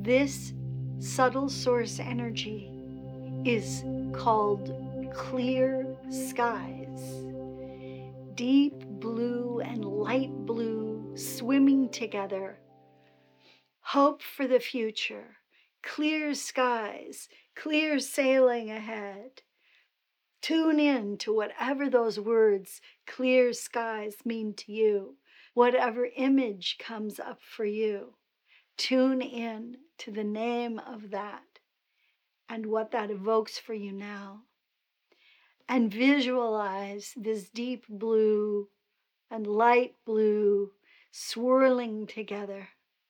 This subtle source energy is called clear skies. Deep blue and light blue swimming together. Hope for the future. Clear skies, clear sailing ahead. Tune in to whatever those words, clear skies, mean to you, whatever image comes up for you. Tune in to the name of that and what that evokes for you now. And visualize this deep blue and light blue swirling together.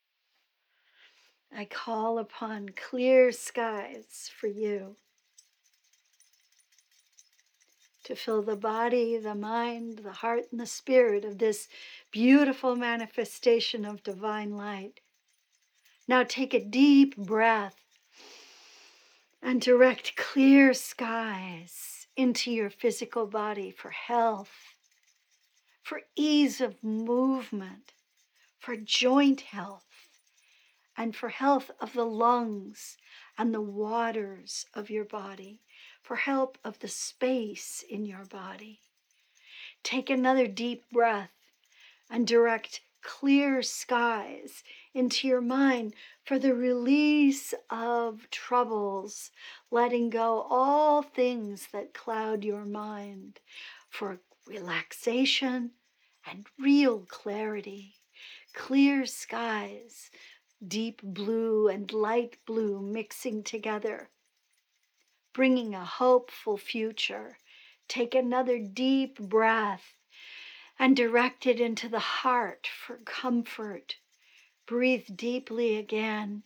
I call upon clear skies for you to fill the body, the mind, the heart, and the spirit of this beautiful manifestation of divine light. Now take a deep breath and direct clear skies into your physical body for health, for ease of movement, for joint health, and for health of the lungs and the waters of your body, for help of the space in your body. Take another deep breath and direct clear skies into your mind for the release of troubles, letting go all things that cloud your mind, for relaxation and real clarity. Clear skies, deep blue and light blue mixing together, bringing a hopeful future. Take another deep breath and direct it into the heart for comfort. Breathe deeply again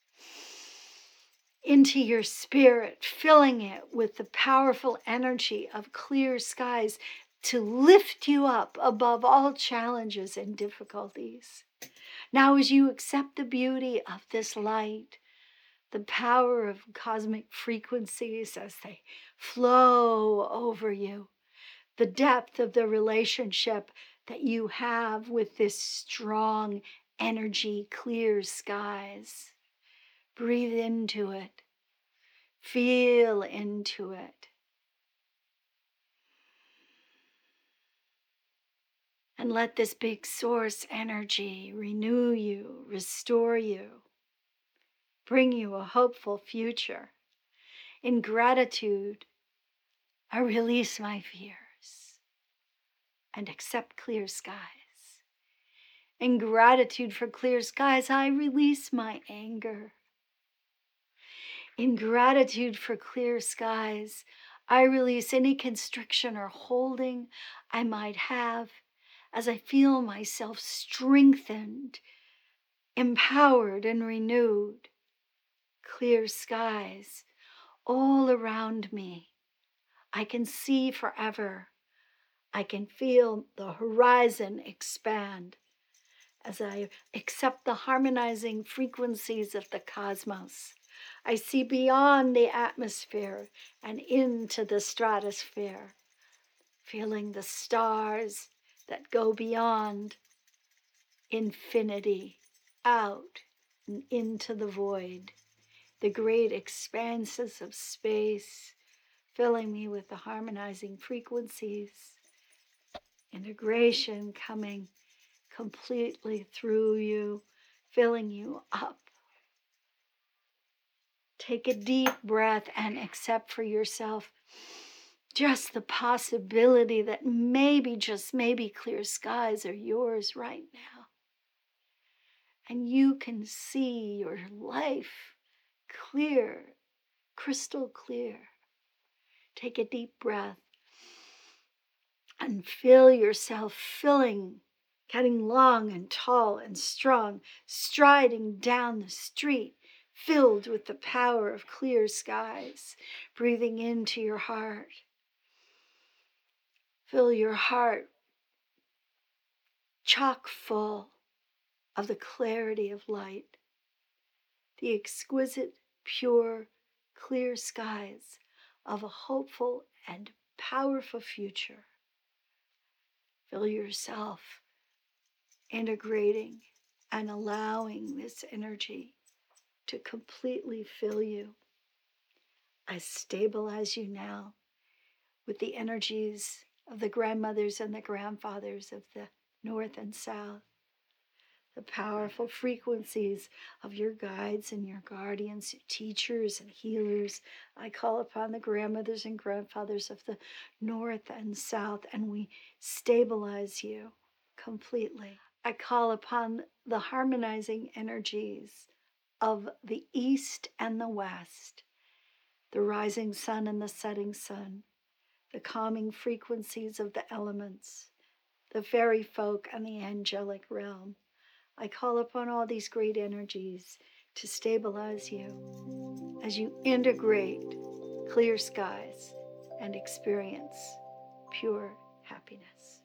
into your spirit, filling it with the powerful energy of clear skies to lift you up above all challenges and difficulties. Now, as you accept the beauty of this light, the power of cosmic frequencies as they flow over you, the depth of the relationship that you have with this strong energy, clear skies. Breathe into it. Feel into it. And let this big source energy renew you, restore you, bring you a hopeful future. In gratitude, I release my fears and accept clear skies. In gratitude for clear skies, I release my anger. In gratitude for clear skies, I release any constriction or holding I might have as I feel myself strengthened, empowered, and renewed. Clear skies all around me. I can see forever. I can feel the horizon expand as I accept the harmonizing frequencies of the cosmos. I see beyond the atmosphere and into the stratosphere, feeling the stars that go beyond infinity, out and into the void, the great expanses of space, filling me with the harmonizing frequencies, integration coming completely through you, filling you up. Take a deep breath and accept for yourself just the possibility that maybe, just maybe, clear skies are yours right now. And you can see your life clear, crystal clear. Take a deep breath and feel yourself getting long and tall and strong, striding down the street, filled with the power of clear skies, breathing into your heart. Fill your heart chock full of the clarity of light, the exquisite, pure, clear skies of a hopeful and powerful future. Feel yourself integrating and allowing this energy to completely fill you. I stabilize you now with the energies of the grandmothers and the grandfathers of the North and South, the powerful frequencies of your guides and your guardians, your teachers and healers. I call upon the grandmothers and grandfathers of the North and South, and we stabilize you completely. I call upon the harmonizing energies of the East and the West, the rising sun and the setting sun, the calming frequencies of the elements, the fairy folk and the angelic realm. I call upon all these great energies to stabilize you as you integrate clear skies and experience pure happiness.